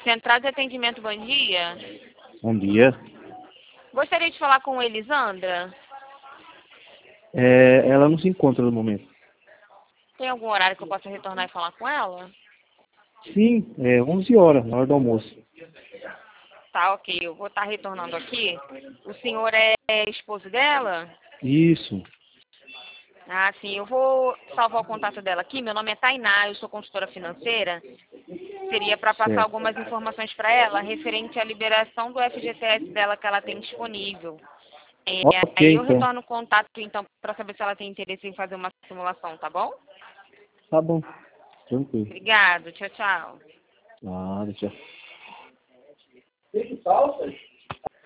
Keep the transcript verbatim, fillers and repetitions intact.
Central de Atendimento, bom dia. Bom dia. Gostaria de falar com Elisandra. É, ela não se encontra no momento. Tem algum horário que eu possa retornar e falar com ela? Sim, é onze horas, na hora do almoço. Tá, ok. Eu vou estar retornando aqui. O senhor é esposo dela? Isso. Ah, sim. Eu vou salvar o contato dela aqui. Meu nome é Tainá, eu sou consultora financeira. Seria para passar Certo. algumas informações para ela referente à liberação do F G T S dela que ela tem disponível. É, Ok, aí eu então. retorno o contato, então, para saber se ela tem interesse em fazer uma simulação, tá bom? Tá bom. Tranquilo. Obrigado. Tchau, tchau. Nada, tchau.